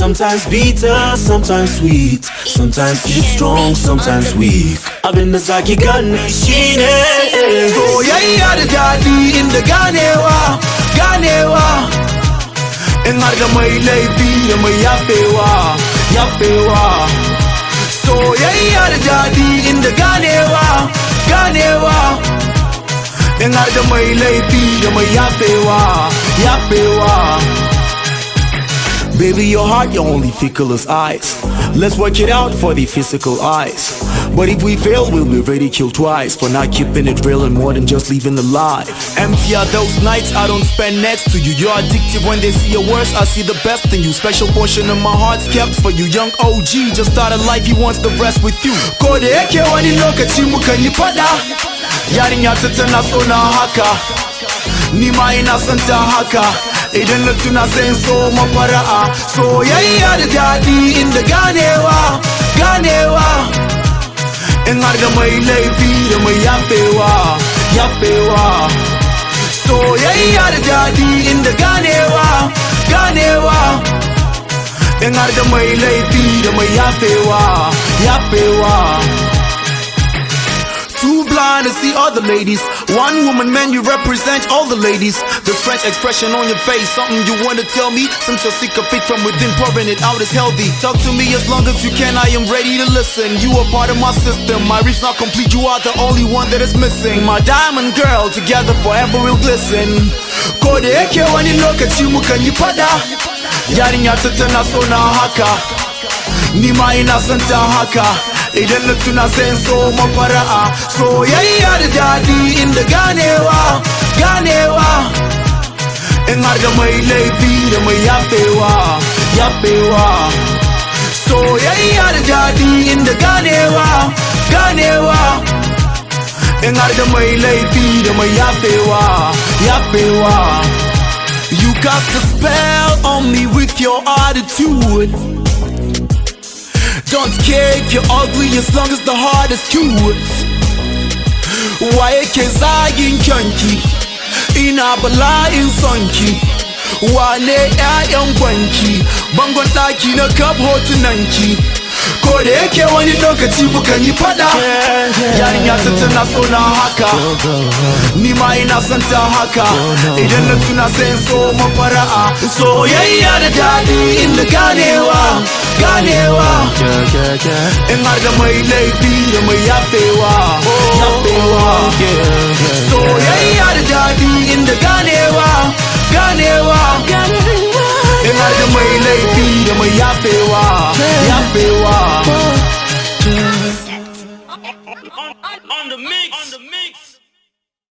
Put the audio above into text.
Sometimes bitter, sometimes sweet. Sometimes you strong, sometimes weak. Abin da zaki gane shine soyayya da daɗi inda ganewa, ganewa. In har da mai laifi da mai yafewa, yafewa. Soyayya da daɗi inda ganewa, ganewa. In har da mai laifi da mai yafewa, yafewa. Baby, your heart, you're only fickle as ice. Let's work it out for the physical eyes. But if we fail, we'll be ridiculed twice for not keeping it real and more than just living the life. Empty are those nights I don't spend next to you. You're addictive when they see your worst, I see the best in you. Special portion of my heart's kept for you. Young OG, just started life, he wants the rest with you. Ko da yake wani lokaci mukan yi fada, yarinya ta tana so na haka, ni ma ina son ta haka. Idan na tuna sai in so mafara'a. Soyayya da daɗi inda ganewa, ganewa. In har da mai laifi da mai yafewa, yafewa. Soyayya da daɗi inda ganewa, ganewa. In har da mai laifi da mai yafewa, yafewa. Too blind to see other ladies. One woman, man, you represent all the ladies. The French expression on your face, something you wanna tell me. Since you're sick of it from within, pouring it out is healthy. Talk to me as long as you can, I am ready to listen. You are part of my system, my reef's not complete, you are the only one that is missing. My diamond girl, together forever we'll glisten. Ko da yake wani lokaci mukan yi fada, yarinya ta tana so na haka, ni ma ina son ta haka. Idan na tuna sai in so mafara'a. Soyayya da daɗi inda ganewa, ganewa. In har da mai laifi da mai yafewa, yafewa. Soyayya da daɗi inda ganewa, ganewa. In har da mai laifi da mai yafewa, yafewa. You cast a spell on me with your attitude. Don't care if you're ugly as long as the heart is cute. Waye ke zagin kyanki, ina bala'in sonki. Wane ƴaƴan gwanki, bangon ɗaki na kaf hotunanki. Ko da yake wani lokaci mukan yi fada, yarinya ta tana so na haka, ni ma ina son ta haka. Idan na tuna sai in so mafara'a. Soyayya da daɗi inda ganewa, ganewa. In har da mai laifi da mai yafewa, yafewa. Soyayya da daɗi inda ganewa, ganewa. In har da mai laifi da mai yafewa, yafewa. On the mix.